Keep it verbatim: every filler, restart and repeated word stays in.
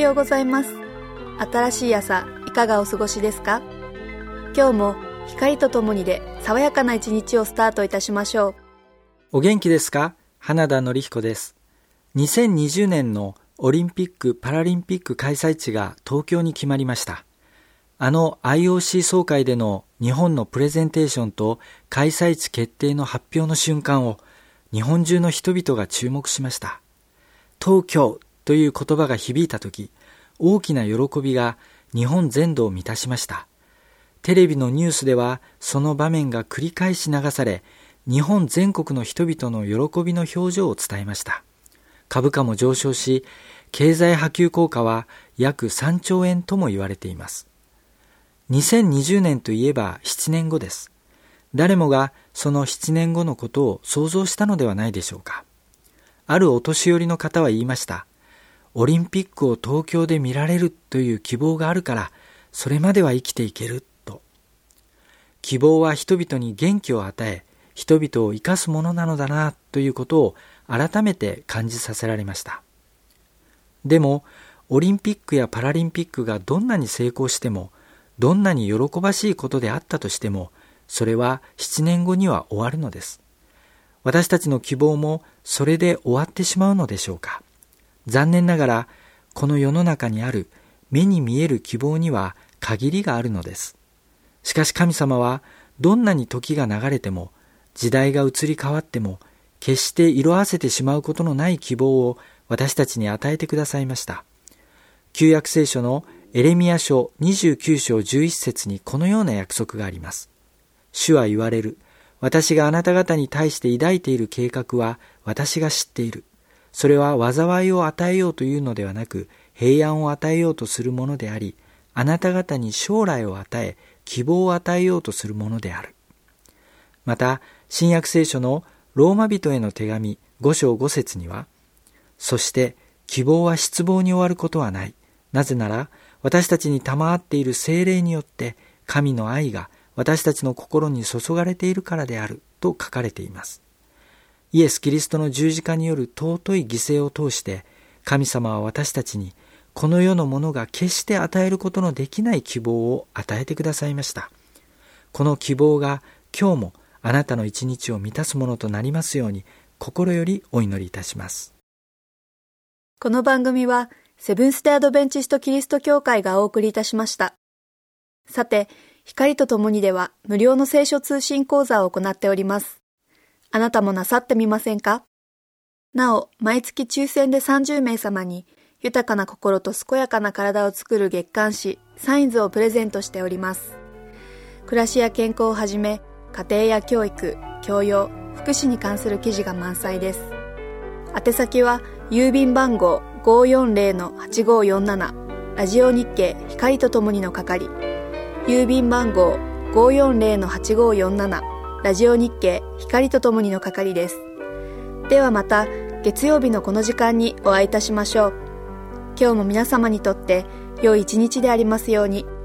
ようございます。新しい朝いかがお過ごしですか？今日も光とともにで爽やかな一日をスタートいたしましょう。 お元気ですか？花田典彦です。にせんにじゅうねんのオリンピック・パラリンピック開催地が東京に決まりました。あの アイオーシー 総会での日本のプレゼンテーションと開催地決定の発表の瞬間を日本中の人々が注目しました。東京という言葉が響いたとき、大きな喜びが日本全土を満たしました。テレビのニュースではその場面が繰り返し流され、日本全国の人々の喜びの表情を伝えました。株価も上昇し、経済波及効果は約さんちょうえんとも言われています。にせんにじゅうねんといえばななねんごです。誰もがそのななねんごのことを想像したのではないでしょうか。あるお年寄りの方は言いました。オリンピックを東京で見られるという希望があるから、それまでは生きていけると。希望は人々に元気を与え、人々を生かすものなのだなということを改めて感じさせられました。でも、オリンピックやパラリンピックがどんなに成功しても、どんなに喜ばしいことであったとしても、それはななねんごには終わるのです。私たちの希望もそれで終わってしまうのでしょうか。残念ながら、この世の中にある目に見える希望には限りがあるのです。しかし神様は、どんなに時が流れても、時代が移り変わっても、決して色あせてしまうことのない希望を私たちに与えてくださいました。旧約聖書のエレミヤ書にじゅうきゅうしょうじゅういっせつにこのような約束があります。主は言われる。私があなた方に対して抱いている計画は私が知っている。それは災いを与えようというのではなく、平安を与えようとするものであり、あなた方に将来を与え、希望を与えようとするものである。また、新約聖書のローマ人への手紙ごしょうごせつには、そして希望は失望に終わることはない。なぜなら、私たちに賜っている聖霊によって、神の愛が私たちの心に注がれているからであると書かれています。イエス・キリストの十字架による尊い犠牲を通して、神様は私たちにこの世のものが決して与えることのできない希望を与えてくださいました。この希望が今日もあなたの一日を満たすものとなりますように、心よりお祈りいたします。 この番組はセブンステアドベンチストキリスト教会がお送りいたしました。さて、光とともにでは無料の聖書通信講座を行っております。あなたもなさってみませんか？なお、毎月抽選でさんじゅうめいさまに豊かな心と健やかな体を作る月刊誌サインズをプレゼントしております。暮らしや健康をはじめ、家庭や教育、教養、福祉に関する記事が満載です。宛先は郵便番号 ごーよんぜろのはちごーよんなな ラジオ日経光とともにの係、郵便番号 ごーよんぜろのはちごーよんなな ラジオ日経光とともにの係です。ではまた月曜日のこの時間にお会いいたしましょう。今日も皆様にとって良い一日でありますように。